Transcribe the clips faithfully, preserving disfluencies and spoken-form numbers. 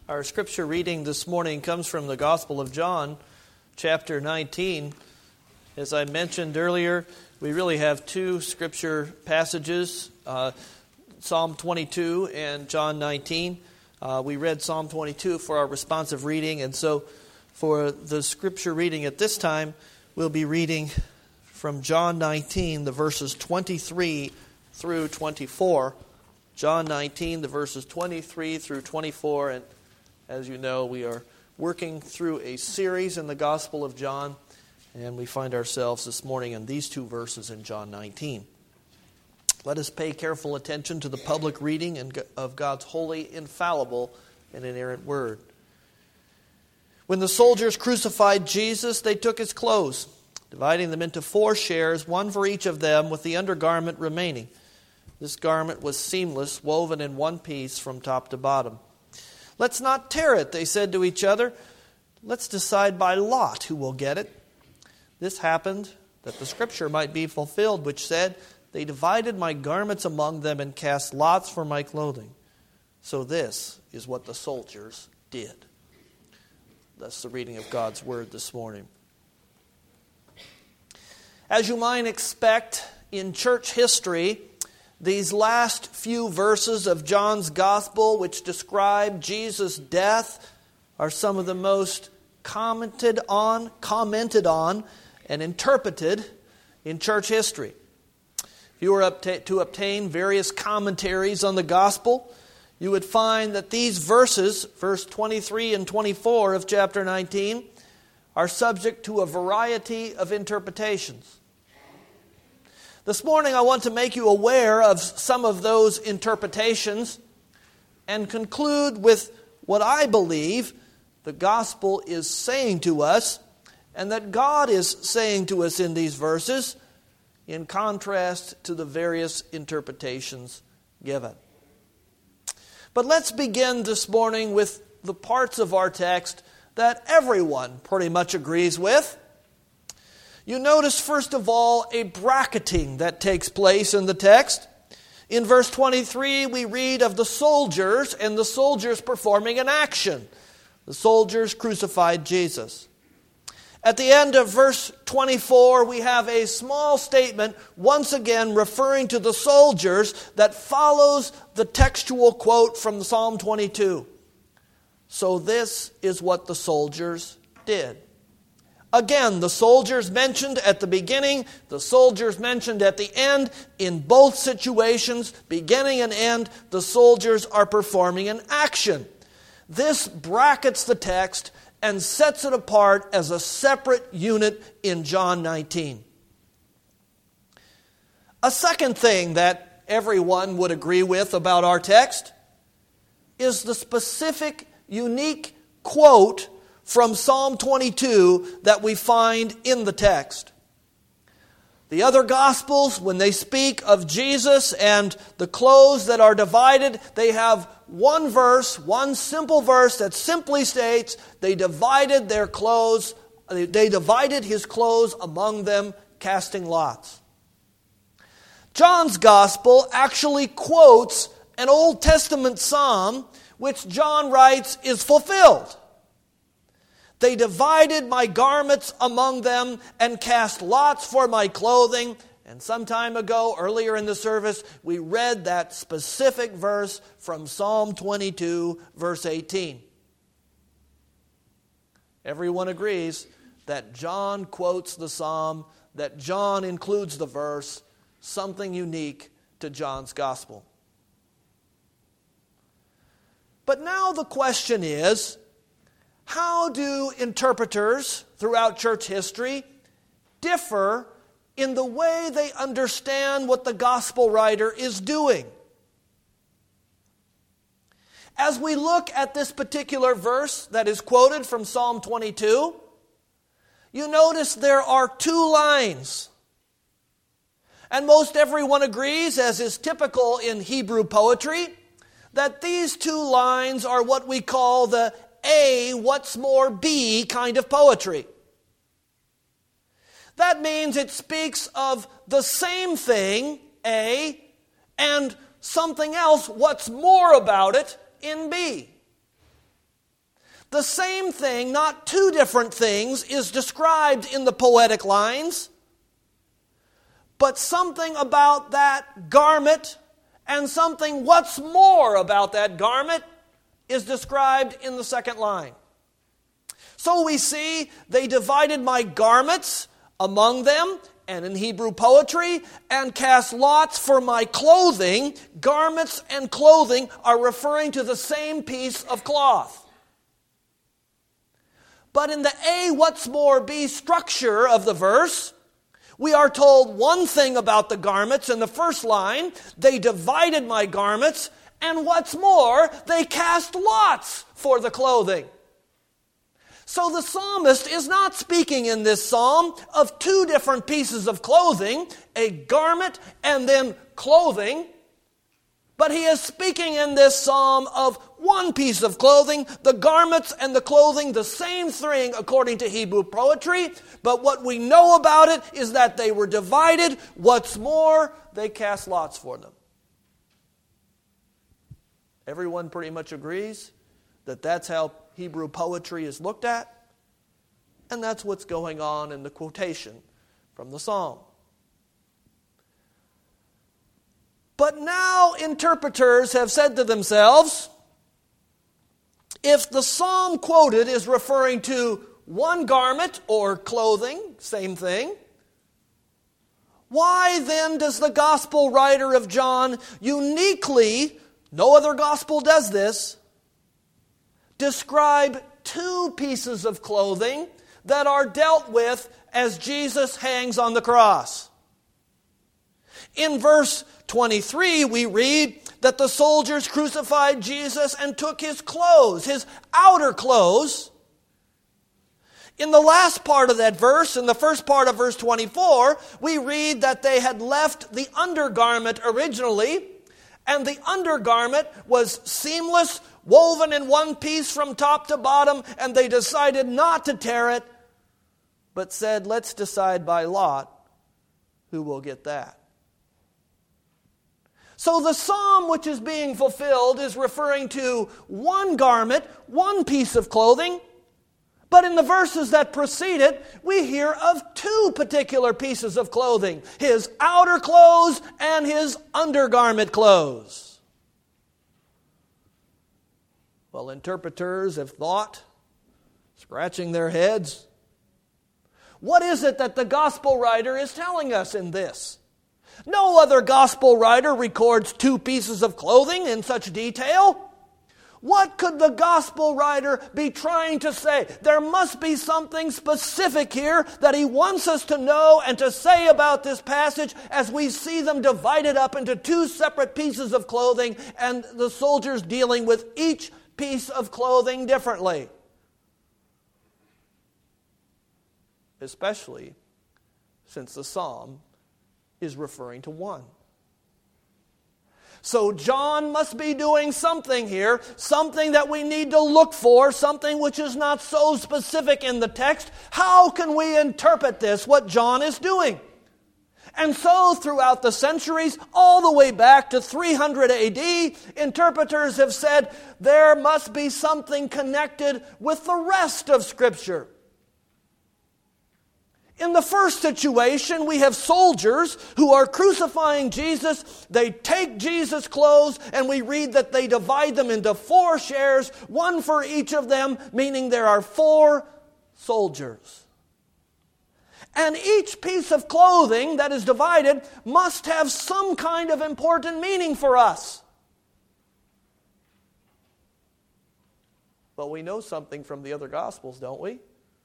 Our scripture reading this morning comes from the Gospel of John, chapter nineteen. As I mentioned earlier, we really have two scripture passages, uh, Psalm twenty-two and John nineteen. Uh, we read Psalm twenty-two for our responsive reading, and so for the scripture reading at this time, we'll be reading from John nineteen, the verses twenty-three through twenty-four. John nineteen, the verses twenty-three through twenty-four, and as you know, we are working through a series in the Gospel of John, and we find ourselves this morning in these two verses in John nineteen. Let us pay careful attention to the public reading of God's holy, infallible, and inerrant word. When the soldiers crucified Jesus, they took his clothes, dividing them into four shares, one for each of them, with the undergarment remaining. This garment was seamless, woven in one piece from top to bottom. "Let's not tear it," they said to each other. "Let's decide by lot who will get it." This happened that the scripture might be fulfilled, which said, "They divided my garments among them and cast lots for my clothing." So this is what the soldiers did. That's the reading of God's word this morning. As you might expect in church history, these last few verses of John's Gospel, which describe Jesus' death, are some of the most commented on, commented on, and interpreted in church history. If you were to obtain various commentaries on the Gospel, you would find that these verses, verse twenty-three and twenty-four of chapter nineteen, are subject to a variety of interpretations. This morning I want to make you aware of some of those interpretations and conclude with what I believe the gospel is saying to us and that God is saying to us in these verses, in contrast to the various interpretations given. But let's begin this morning with the parts of our text that everyone pretty much agrees with. You notice, first of all, a bracketing that takes place in the text. In verse twenty-three, we read of the soldiers and the soldiers performing an action. The soldiers crucified Jesus. At the end of verse twenty-four, we have a small statement, once again referring to the soldiers, that follows the textual quote from Psalm twenty-two. So this is what the soldiers did. Again, the soldiers mentioned at the beginning, the soldiers mentioned at the end. In both situations, beginning and end, the soldiers are performing an action. This brackets the text and sets it apart as a separate unit in John nineteen. A second thing that everyone would agree with about our text is the specific, unique quote from Psalm twenty-two that we find in the text. The other Gospels, when they speak of Jesus and the clothes that are divided, they have one verse, one simple verse that simply states, they divided their clothes, they divided his clothes among them, casting lots. John's Gospel actually quotes an Old Testament psalm, which John writes is fulfilled. "They divided my garments among them and cast lots for my clothing." And some time ago, earlier in the service, we read that specific verse from Psalm twenty-two, verse eighteen. Everyone agrees that John quotes the psalm, that John includes the verse, something unique to John's gospel. But now the question is, how do interpreters throughout church history differ in the way they understand what the gospel writer is doing? As we look at this particular verse that is quoted from Psalm twenty-two, you notice there are two lines. And most everyone agrees, as is typical in Hebrew poetry, that these two lines are what we call the A, what's more B kind of poetry. That means it speaks of the same thing, A, and something else, what's more about it, in B. The same thing, not two different things, is described in the poetic lines, but something about that garment and something what's more about that garment is described in the second line. So we see they divided my garments among them, and in Hebrew poetry, and cast lots for my clothing. Garments and clothing are referring to the same piece of cloth. But in the A, what's more, B structure of the verse, we are told one thing about the garments in the first line. They divided my garments, and what's more, they cast lots for the clothing. So the psalmist is not speaking in this psalm of two different pieces of clothing, a garment and then clothing, but he is speaking in this psalm of one piece of clothing, the garments and the clothing, the same thing according to Hebrew poetry, but what we know about it is that they were divided. What's more, they cast lots for them. Everyone pretty much agrees that that's how Hebrew poetry is looked at, and that's what's going on in the quotation from the psalm. But now interpreters have said to themselves, if the psalm quoted is referring to one garment or clothing, same thing, why then does the gospel writer of John uniquely, no other gospel does this, describe two pieces of clothing that are dealt with as Jesus hangs on the cross? In verse twenty-three, we read that the soldiers crucified Jesus and took his clothes, his outer clothes. In the last part of that verse, in the first part of verse twenty-four, we read that they had left the undergarment originally, and the undergarment was seamless, woven in one piece from top to bottom, and they decided not to tear it, but said, let's decide by lot who will get that. So the psalm which is being fulfilled is referring to one garment, one piece of clothing, but in the verses that precede it, we hear of two particular pieces of clothing, his outer clothes and his undergarment clothes. Well, interpreters have thought, scratching their heads, what is it that the gospel writer is telling us in this? No other gospel writer records two pieces of clothing in such detail. What could the gospel writer be trying to say? There must be something specific here that he wants us to know and to say about this passage as we see them divided up into two separate pieces of clothing and the soldiers dealing with each piece of clothing differently. Especially since the psalm is referring to one. So John must be doing something here, something that we need to look for, something which is not so specific in the text. How can we interpret this, what John is doing? And so throughout the centuries, all the way back to three hundred A D, interpreters have said there must be something connected with the rest of Scripture. In the first situation, we have soldiers who are crucifying Jesus. They take Jesus' clothes, and we read that they divide them into four shares, one for each of them, meaning there are four soldiers. And each piece of clothing that is divided must have some kind of important meaning for us. But we know something from the other Gospels, don't we?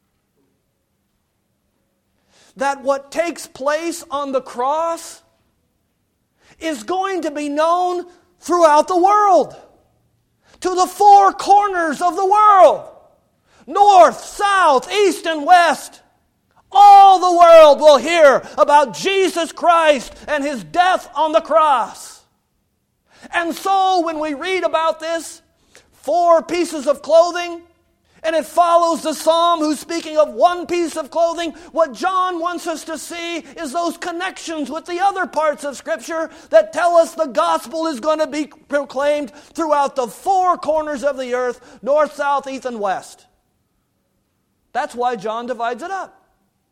That what takes place on the cross is going to be known throughout the world, to the four corners of the world, north, south, east, and west. All the world will hear about Jesus Christ and his death on the cross. And so when we read about this, four pieces of clothing, And it follows the psalm who's speaking of one piece of clothing. What John wants us to see is those connections with the other parts of Scripture that tell us the gospel is going to be proclaimed throughout the four corners of the earth, north, south, east, and west. That's why John divides it up.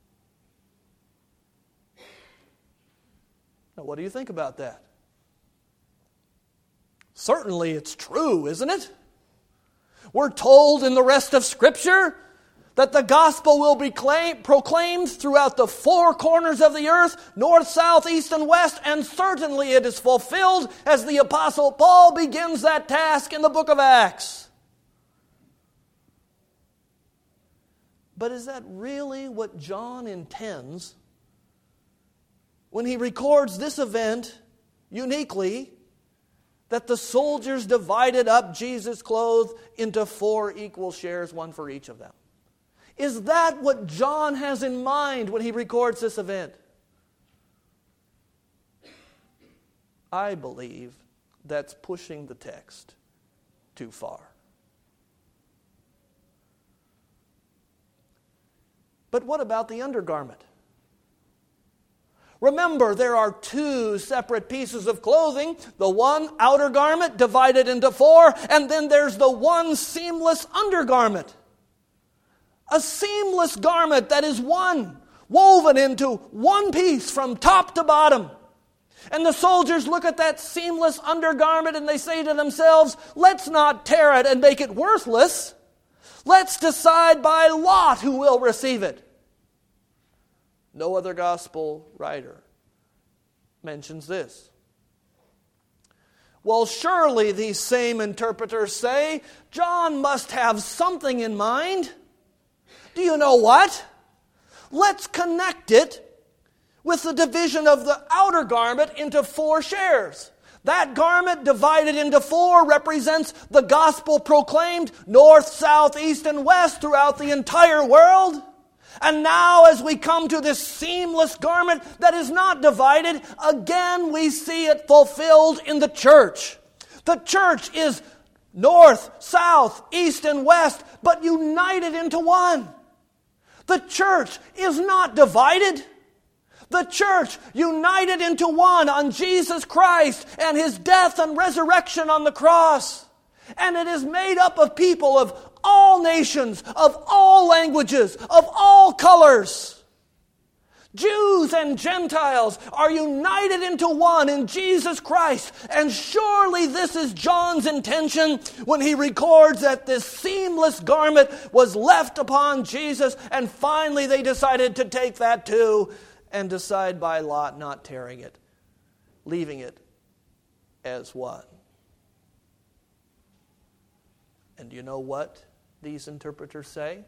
Now, what do you think about that? Certainly it's true, isn't it? We're told in the rest of Scripture that the gospel will be claim, proclaimed throughout the four corners of the earth, north, south, east, and west, and certainly it is fulfilled as the Apostle Paul begins that task in the book of Acts. But is that really what John intends when he records this event uniquely, that the soldiers divided up Jesus' clothes into four equal shares, one for each of them? Is that what John has in mind when he records this event? I believe that's pushing the text too far. But what about the undergarment? Remember, there are two separate pieces of clothing. The one outer garment divided into four, and then there's the one seamless undergarment. A seamless garment that is one, woven into one piece from top to bottom. And the soldiers look at that seamless undergarment and they say to themselves, let's not tear it and make it worthless. Let's decide by lot who will receive it. No other gospel writer mentions this. Well, surely these same interpreters say, John must have something in mind. Do you know what? Let's connect it with the division of the outer garment into four shares. That garment divided into four represents the gospel proclaimed north, south, east, and west throughout the entire world. And now as we come to this seamless garment that is not divided, again we see it fulfilled in the church. The church is north, south, east, and west, but united into one. The church is not divided. The church united into one on Jesus Christ and His death and resurrection on the cross. And it is made up of people of all nations, of all languages, of all colors. Jews and Gentiles are united into one in Jesus Christ. And surely this is John's intention when he records that this seamless garment was left upon Jesus, and finally they decided to take that too and decide by lot not tearing it, leaving it as one. And do you know what these interpreters say?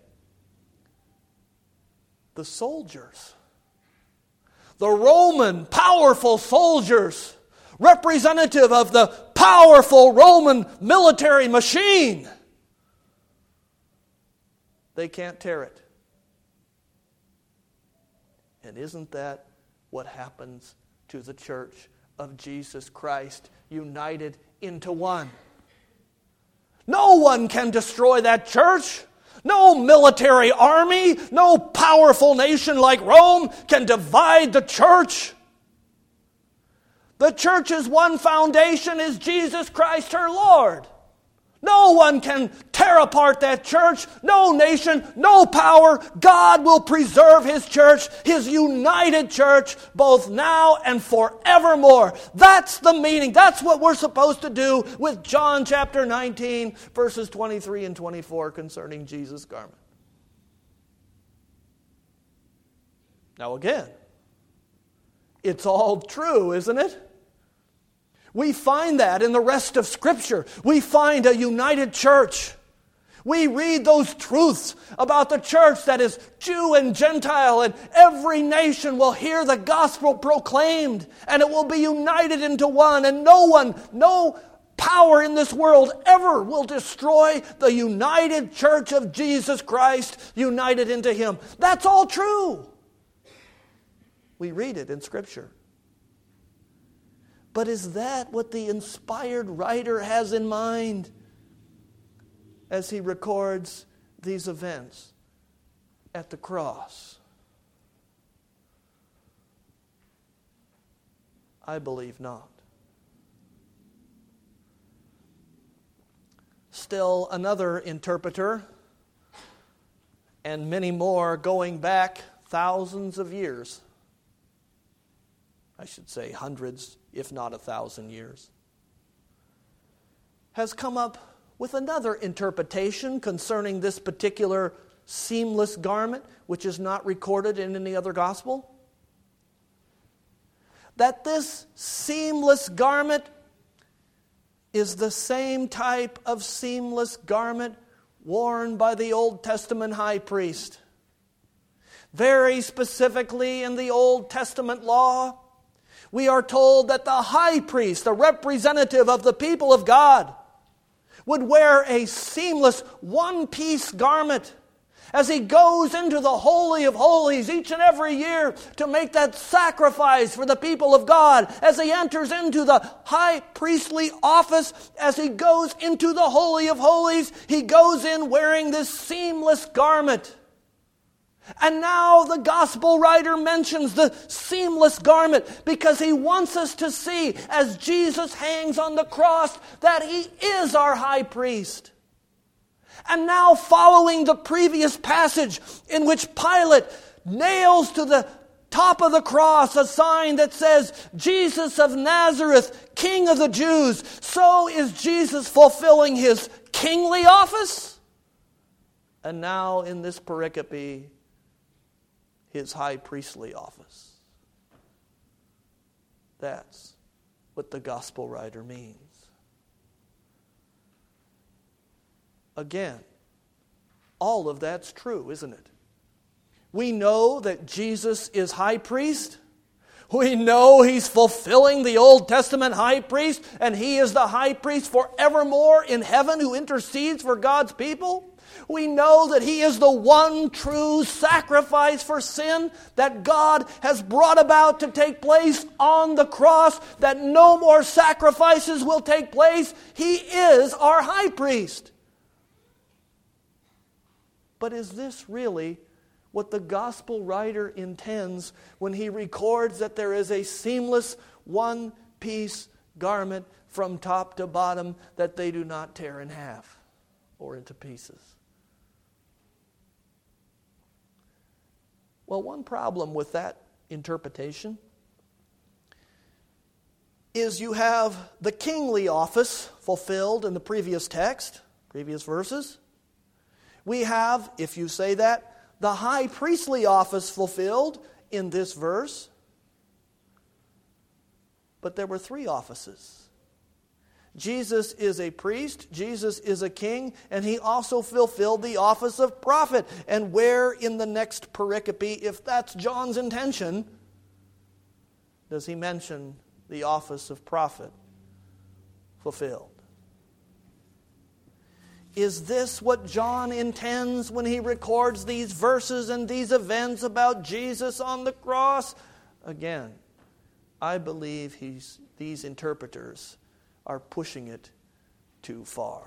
The soldiers, the Roman powerful soldiers, representative of the powerful Roman military machine, they can't tear it. And isn't that what happens to the church of Jesus Christ, united into one? No one can destroy that church. No military army, no powerful nation like Rome can divide the church. The church's one foundation is Jesus Christ, her Lord. No one can tear apart that church. No nation, no power. God will preserve His church, His united church, both now and forevermore. That's the meaning. That's what we're supposed to do with John chapter nineteen, verses twenty-three and twenty-four concerning Jesus' garment. Now again, it's all true, isn't it? We find that in the rest of Scripture. We find a united church. We read those truths about the church that is Jew and Gentile, and every nation will hear the gospel proclaimed, and it will be united into one, and no one, no power in this world ever will destroy the united church of Jesus Christ, united into Him. That's all true. We read it in Scripture. But is that what the inspired writer has in mind as he records these events at the cross? I believe not. Still another interpreter, and many more going back thousands of years, I should say hundreds, if not a thousand years, has come up with another interpretation concerning this particular seamless garment, which is not recorded in any other gospel. That this seamless garment is the same type of seamless garment worn by the Old Testament high priest. Very specifically in the Old Testament law, we are told that the high priest, the representative of the people of God, would wear a seamless one-piece garment as he goes into the Holy of Holies each and every year to make that sacrifice for the people of God. As he enters into the high priestly office, as he goes into the Holy of Holies, he goes in wearing this seamless garment. And now the gospel writer mentions the seamless garment because he wants us to see, as Jesus hangs on the cross, that he is our high priest. And now, following the previous passage in which Pilate nails to the top of the cross a sign that says, Jesus of Nazareth, King of the Jews, so is Jesus fulfilling his kingly office. And now in this pericope, his high priestly office. That's what the gospel writer means. Again, all of that's true, isn't it? We know that Jesus is high priest. We know he's fulfilling the Old Testament high priest, and he is the high priest forevermore in heaven who intercedes for God's people. We know that he is the one true sacrifice for sin that God has brought about to take place on the cross, that no more sacrifices will take place. He is our high priest. But is this really what the gospel writer intends when he records that there is a seamless one-piece garment from top to bottom that they do not tear in half or into pieces? Well, one problem with that interpretation is you have the kingly office fulfilled in the previous text, previous verses. We have, if you say that, the high priestly office fulfilled in this verse. But there were three offices. Jesus is a priest, Jesus is a king, and he also fulfilled the office of prophet. And where in the next pericope, if that's John's intention, does he mention the office of prophet fulfilled? Is this what John intends when he records these verses and these events about Jesus on the cross? Again, I believe he's, these interpreters are pushing it too far.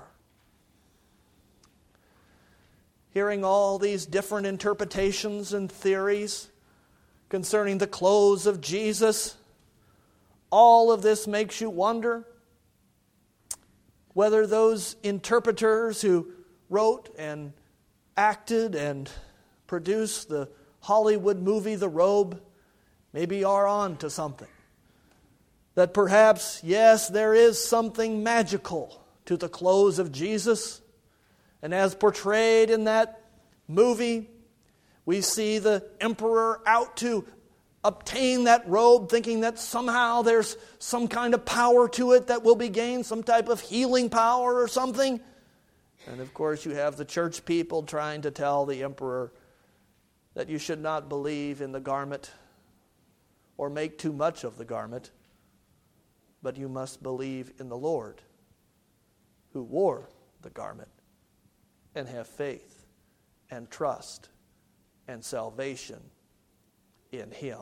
Hearing all these different interpretations and theories concerning the clothes of Jesus, all of this makes you wonder whether those interpreters who wrote and acted and produced the Hollywood movie The Robe maybe are on to something. That perhaps, yes, there is something magical to the clothes of Jesus. And as portrayed in that movie, we see the emperor out to obtain that robe, thinking that somehow there's some kind of power to it that will be gained, some type of healing power or something. And of course you have the church people trying to tell the emperor that you should not believe in the garment or make too much of the garment, but you must believe in the Lord who wore the garment and have faith and trust and salvation in him.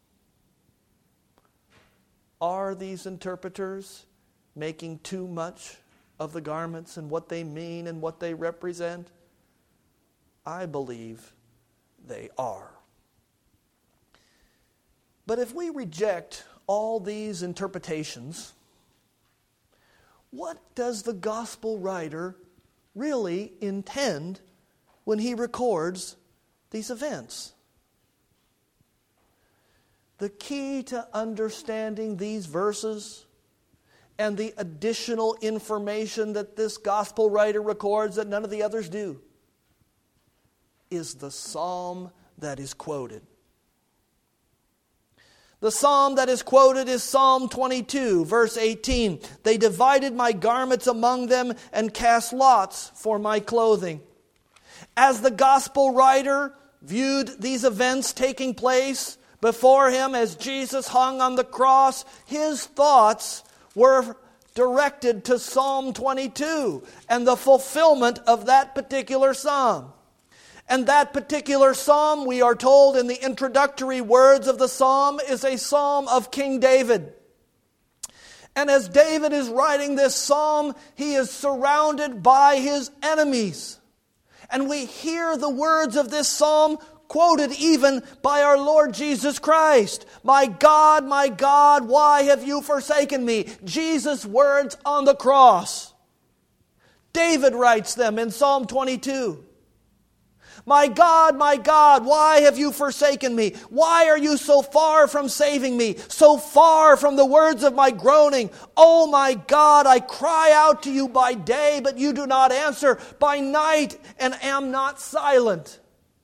Are these interpreters making too much of the garments and what they mean and what they represent? I believe they are. But if we reject all these interpretations, what does the gospel writer really intend when he records these events? The key to understanding these verses and the additional information that this gospel writer records that none of the others do is the psalm that is quoted. The psalm that is quoted is Psalm twenty-two, verse eighteen. They divided my garments among them and cast lots for my clothing. As the gospel writer viewed these events taking place before him as Jesus hung on the cross, his thoughts were directed to Psalm twenty-two and the fulfillment of that particular psalm. And that particular psalm, we are told in the introductory words of the psalm, is a psalm of King David. And as David is writing this psalm, he is surrounded by his enemies. And we hear the words of this psalm quoted even by our Lord Jesus Christ. My God, my God, why have you forsaken me? Jesus' words on the cross. David writes them in Psalm twenty-two. My God, my God, why have you forsaken me? Why are you so far from saving me? So far from the words of my groaning? Oh my God, I cry out to you by day, but you do not answer. By night, and am not silent.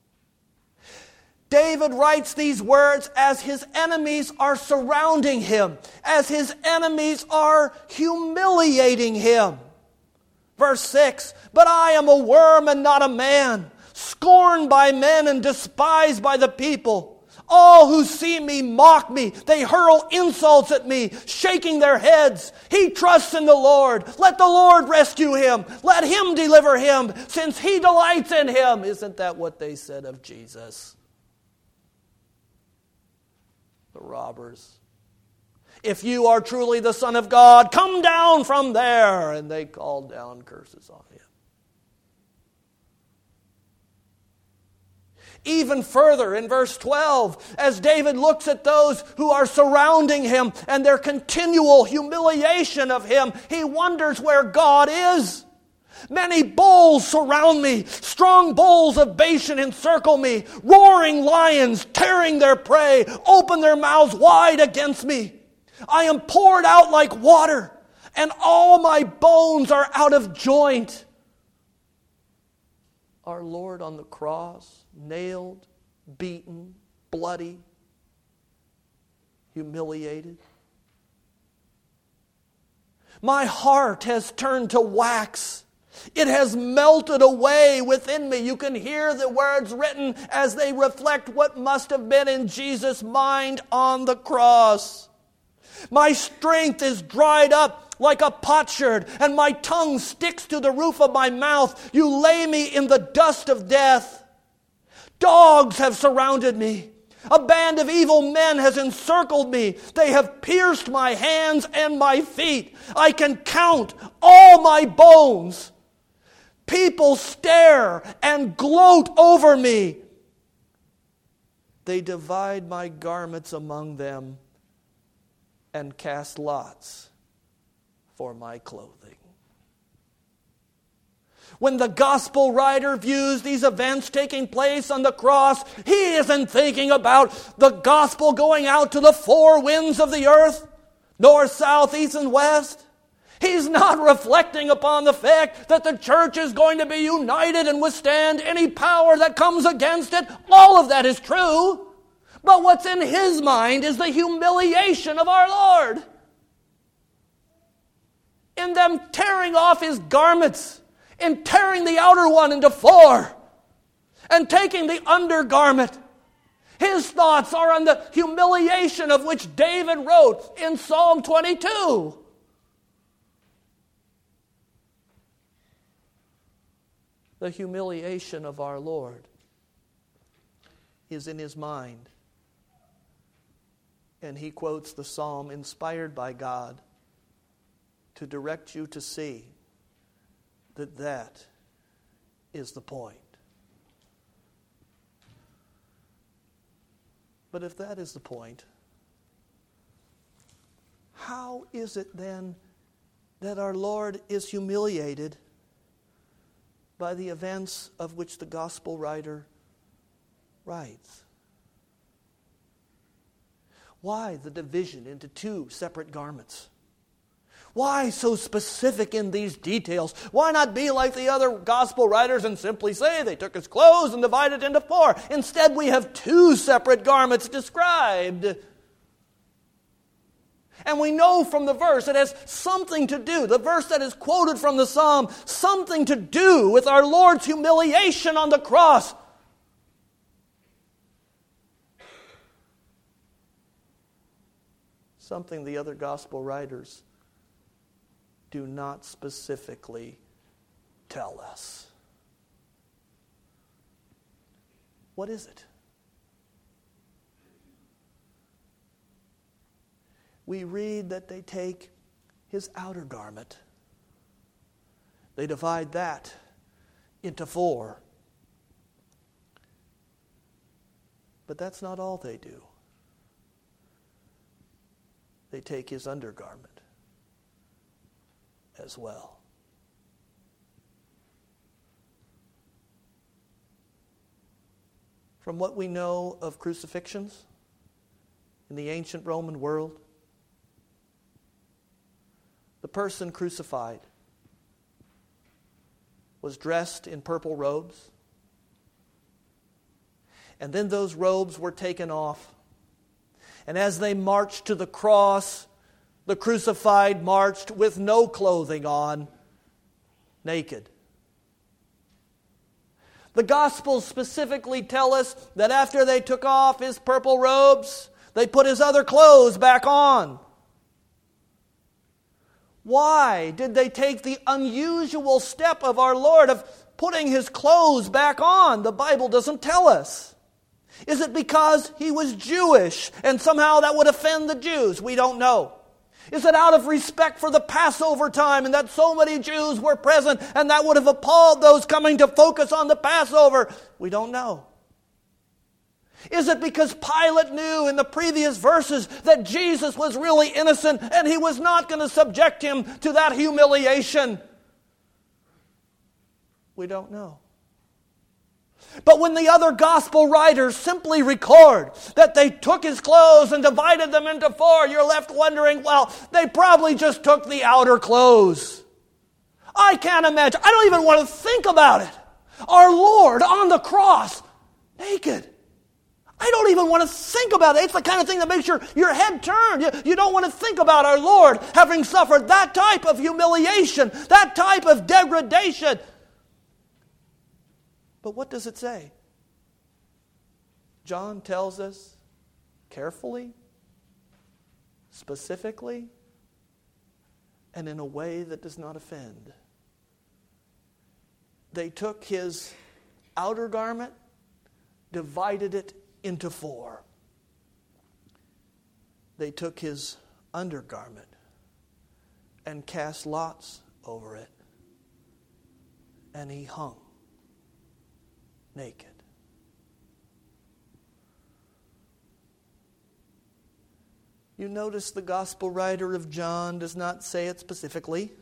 David writes these words as his enemies are surrounding him, as his enemies are humiliating him. Verse six, but I am a worm and not a man, scorned by men and despised by the people. All who see me mock me. They hurl insults at me, shaking their heads. He trusts in the Lord. Let the Lord rescue him. Let him deliver him, since he delights in him. Isn't that what they said of Jesus? The robbers. If you are truly the Son of God, come down from there. And they called down curses on him. Even further, in verse twelve, as David looks at those who are surrounding him and their continual humiliation of him, he wonders where God is. Many bulls surround me. Strong bulls of Bashan encircle me. Roaring lions, tearing their prey, open their mouths wide against me. I am poured out like water, and all my bones are out of joint. Our Lord on the cross, nailed, beaten, bloody, humiliated. My heart has turned to wax. It has melted away within me. You can hear the words written as they reflect what must have been in Jesus' mind on the cross. My strength is dried up like a potsherd, and my tongue sticks to the roof of my mouth. You lay me in the dust of death. Dogs have surrounded me. A band of evil men has encircled me. They have pierced my hands and my feet. I can count all my bones. People stare and gloat over me. They divide my garments among them and cast lots for my clothing. When the gospel writer views these events taking place on the cross, he isn't thinking about the gospel going out to the four winds of the earth, north, south, east, and west. He's not reflecting upon the fact that the church is going to be united and withstand any power that comes against it. All of that is true. But what's in his mind is the humiliation of our Lord. In them tearing off his garments, in tearing the outer one into four, and taking the undergarment. His thoughts are on the humiliation of which David wrote in Psalm twenty-two. The humiliation of our Lord is in his mind. And he quotes the psalm inspired by God to direct you to see that that is the point. But if that is the point, how is it then that our Lord is humiliated by the events of which the gospel writer writes? Why the division into two separate garments? Why so specific in these details? Why not be like the other gospel writers and simply say they took his clothes and divided into four? Instead, we have two separate garments described. And we know from the verse it has something to do, the verse that is quoted from the psalm, something to do with our Lord's humiliation on the cross. Something the other gospel writers do not specifically tell us. What is it? We read that they take his outer garment. They divide that into four. But that's not all they do. They take his undergarment as well. From what we know of crucifixions in the ancient Roman world, the person crucified was dressed in purple robes, and then those robes were taken off. And as they marched to the cross, the crucified marched with no clothing on, naked. The Gospels specifically tell us that after they took off his purple robes, they put his other clothes back on. Why did they take the unusual step of our Lord of putting his clothes back on? The Bible doesn't tell us. Is it because he was Jewish and somehow that would offend the Jews? We don't know. Is it out of respect for the Passover time and that so many Jews were present and that would have appalled those coming to focus on the Passover? We don't know. Is it because Pilate knew in the previous verses that Jesus was really innocent and he was not going to subject him to that humiliation? We don't know. But when the other gospel writers simply record that they took his clothes and divided them into four, you're left wondering, well, they probably just took the outer clothes. I can't imagine. I don't even want to think about it. Our Lord on the cross, naked. I don't even want to think about it. It's the kind of thing that makes your, your head turn. You, you don't want to think about our Lord having suffered that type of humiliation, that type of degradation. But what does it say? John tells us carefully, specifically, and in a way that does not offend. They took his outer garment, divided it into four. They took his undergarment and cast lots over it, and he hung naked. You notice the gospel writer of John does not say it specifically.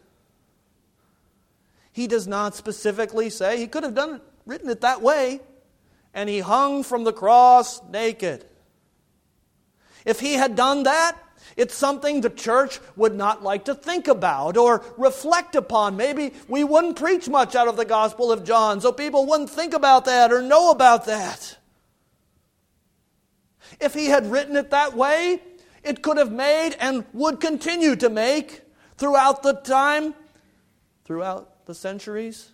He does not specifically say, he could have done it, written it that way, and he hung from the cross naked. If he had done that, it's something the church would not like to think about or reflect upon. Maybe we wouldn't preach much out of the Gospel of John, so people wouldn't think about that or know about that. If he had written it that way, it could have made and would continue to make throughout the time, throughout the centuries,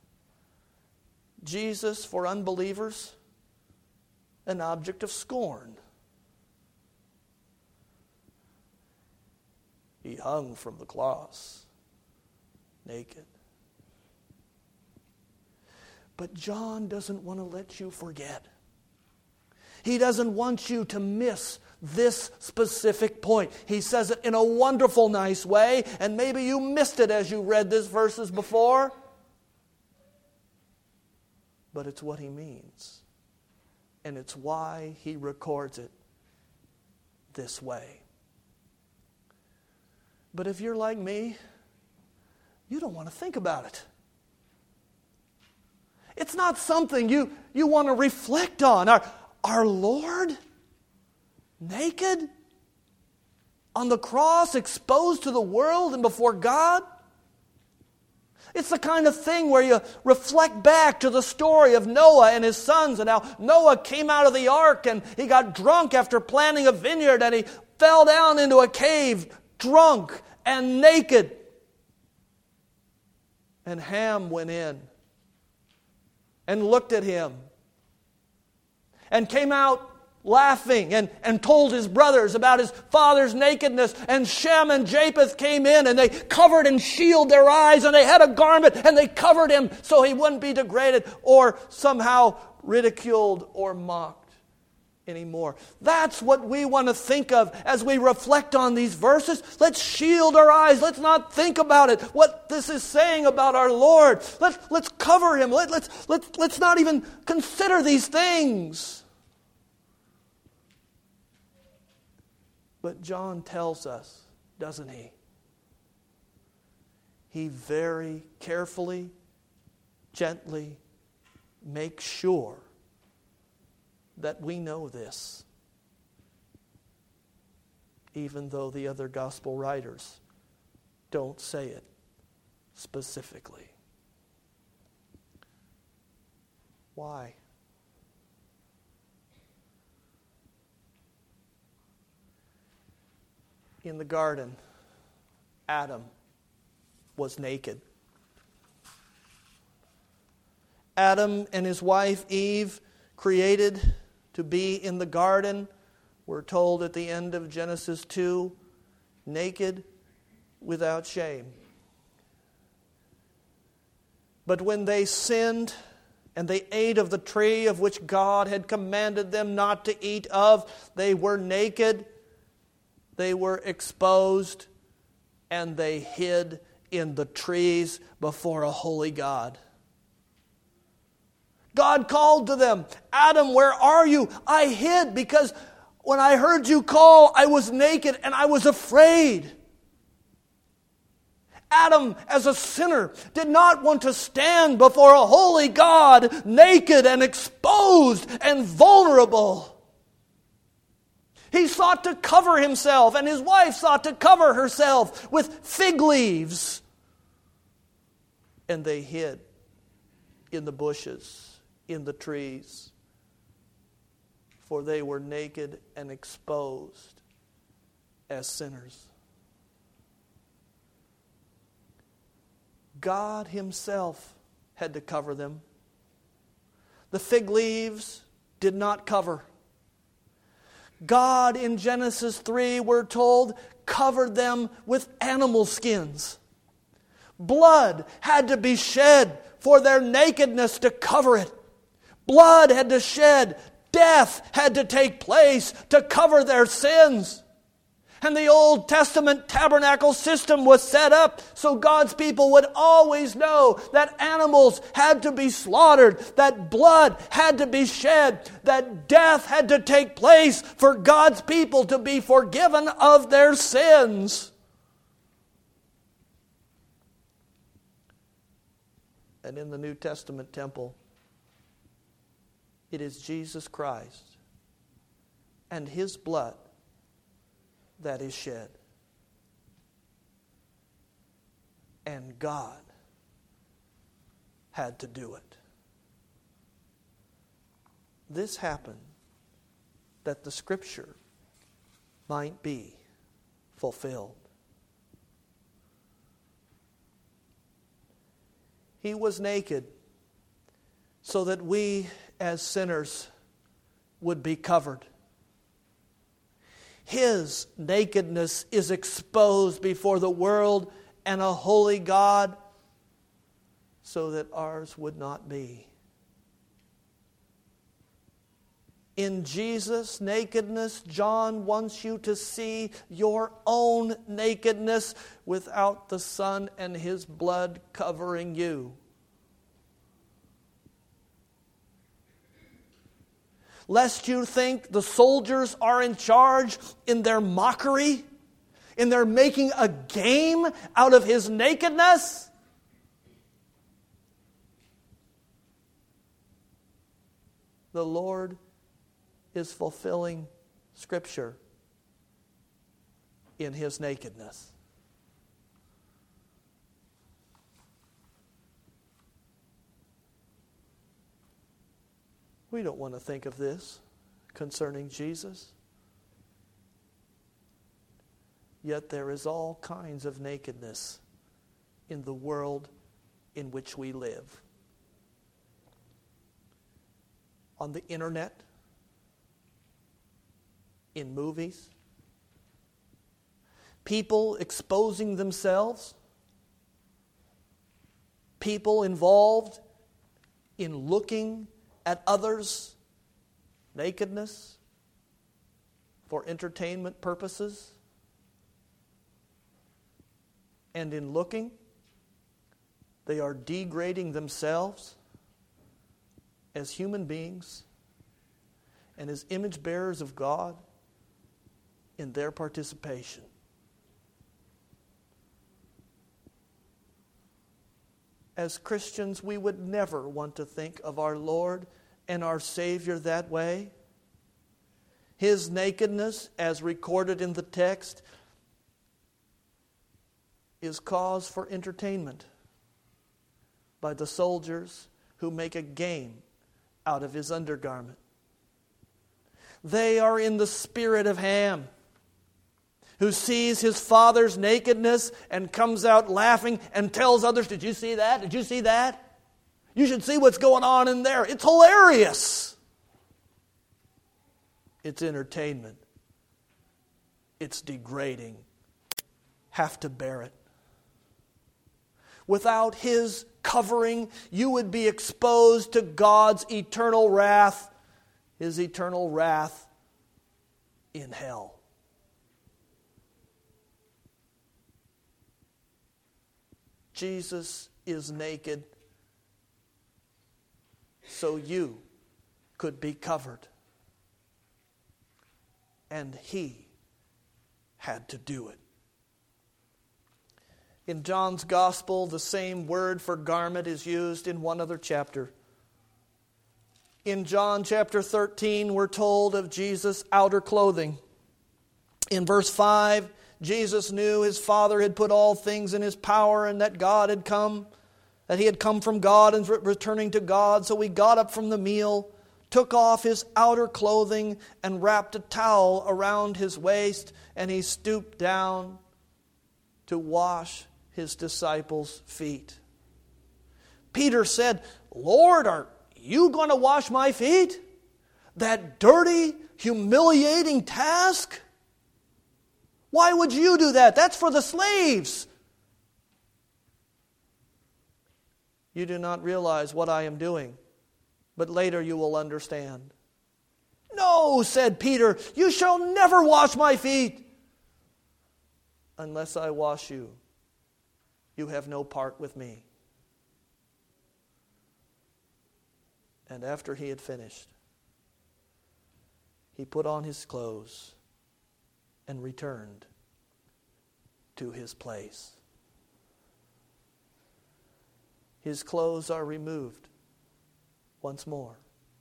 Jesus, for unbelievers, an object of scorn. He hung from the cross, naked. But John doesn't want to let you forget. He doesn't want you to miss this specific point. He says it in a wonderful, nice way, and maybe you missed it as you read these verses before. But it's what he means. And it's why he records it this way. But if you're like me, you don't want to think about it. It's not something you, you want to reflect on. Our, our Lord, naked, on the cross, exposed to the world and before God. It's the kind of thing where you reflect back to the story of Noah and his sons and how Noah came out of the ark and he got drunk after planting a vineyard and he fell down into a cave drunk and naked. And Ham went in and looked at him and came out laughing and, and told his brothers about his father's nakedness. And Shem and Japheth came in and they covered and shielded their eyes and they had a garment and they covered him so he wouldn't be degraded or somehow ridiculed or mocked anymore. That's what we want to think of as we reflect on these verses. Let's shield our eyes. Let's not think about it. What this is saying about our Lord. Let's, let's cover him. Let, let's, let's, let's not even consider these things. But John tells us, doesn't he? He very carefully, gently makes sure that we know this, even though the other gospel writers don't say it specifically. Why? In the garden, Adam was naked. Adam and his wife Eve, created to be in the garden, we're told at the end of Genesis two, naked, without shame. But when they sinned and they ate of the tree of which God had commanded them not to eat of, they were naked, they were exposed, and they hid in the trees before a holy God. God called to them, Adam, where are you? I hid because when I heard you call, I was naked and I was afraid. Adam, as a sinner, did not want to stand before a holy God naked and exposed and vulnerable. He sought to cover himself, and his wife sought to cover herself with fig leaves. And they hid in the bushes, in the trees, for they were naked and exposed as sinners. God himself had to cover them. The fig leaves did not cover. God in Genesis three, we're told, covered them with animal skins. Blood had to be shed for their nakedness to cover it. Blood had to shed. Death had to take place to cover their sins. And the Old Testament tabernacle system was set up so God's people would always know that animals had to be slaughtered, that blood had to be shed, that death had to take place for God's people to be forgiven of their sins. And in the New Testament temple, it is Jesus Christ and his blood that is shed. And God had to do it. This happened that the Scripture might be fulfilled. He was naked so that we as sinners would be covered. His nakedness is exposed before the world and a holy God so that ours would not be. In Jesus' nakedness, John wants you to see your own nakedness without the Son and his blood covering you. lest you think the soldiers are in charge in their mockery, in their making a game out of his nakedness. The Lord is fulfilling Scripture in his nakedness. We don't want to think of this concerning Jesus. Yet there is all kinds of nakedness in the world in which we live. On the internet, in movies, people exposing themselves, people involved in looking at others' nakedness for entertainment purposes. And in looking, they are degrading themselves as human beings and as image bearers of God in their participation. As Christians, we would never want to think of our Lord and our Savior that way. His nakedness, as recorded in the text, is cause for entertainment by the soldiers who make a game out of his undergarment. They are in the spirit of Ham, who sees his father's nakedness and comes out laughing and tells others, "Did you see that? Did you see that? You should see what's going on in there. It's hilarious." It's entertainment. It's degrading. Have to bear it. Without his covering, you would be exposed to God's eternal wrath, his eternal wrath in hell. Jesus is naked so you could be covered. And he had to do it. In John's Gospel, the same word for garment is used in one other chapter. In John chapter thirteen, we're told of Jesus' outer clothing. In verse five, Jesus knew his Father had put all things in his power and that God had come, that he had come from God and returning to God. So he got up from the meal, took off his outer clothing and wrapped a towel around his waist, and he stooped down to wash his disciples' feet. Peter said, "Lord, are you going to wash my feet? That dirty, humiliating task? Why would you do that? That's for the slaves." "You do not realize what I am doing, but later you will understand." "No," said Peter, "you shall never wash my feet. Unless I wash you, you have no part with me." And after he had finished, he put on his clothes and returned to his place. His clothes are removed once more,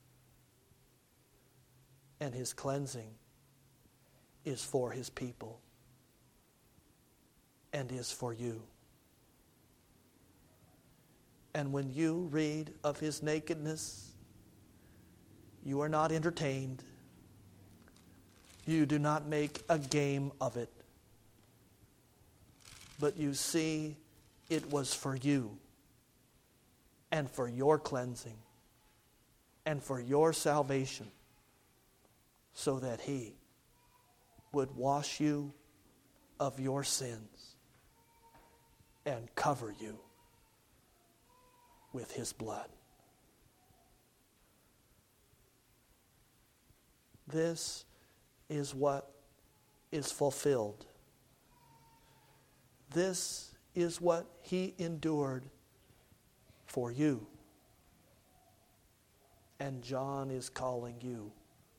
and his cleansing is for his people and is for you. And when you read of his nakedness, you are not entertained. You do not make a game of it. But you see it was for you and for your cleansing and for your salvation, so that he would wash you of your sins and cover you with his blood. This is what is fulfilled. This is what he endured for you. And John is calling you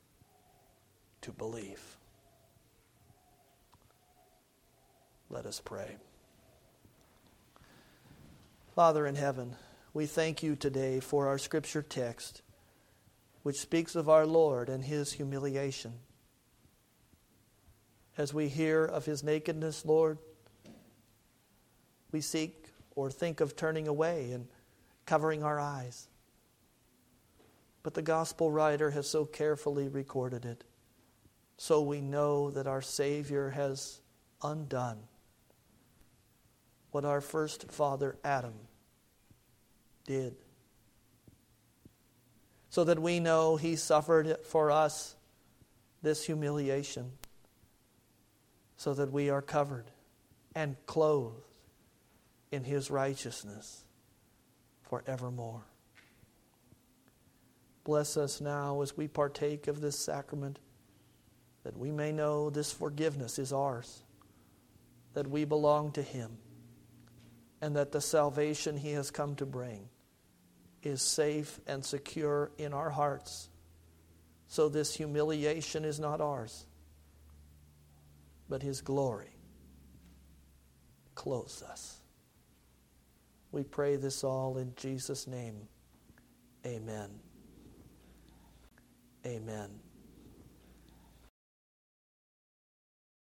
to believe. Let us pray. Father in heaven, we thank you today for our scripture text, which speaks of our Lord and his humiliation. As we hear of his nakedness, Lord, we seek or think of turning away and covering our eyes. But the gospel writer has so carefully recorded it, so we know that our Savior has undone what our first father Adam did, so that we know he suffered for us this humiliation, so that we are covered and clothed in his righteousness forevermore. Bless us now as we partake of this sacrament, that we may know this forgiveness is ours, that we belong to him, and that the salvation he has come to bring is safe and secure in our hearts. So this humiliation is not ours, but his glory clothes us. We pray this all in Jesus' name. Amen. Amen.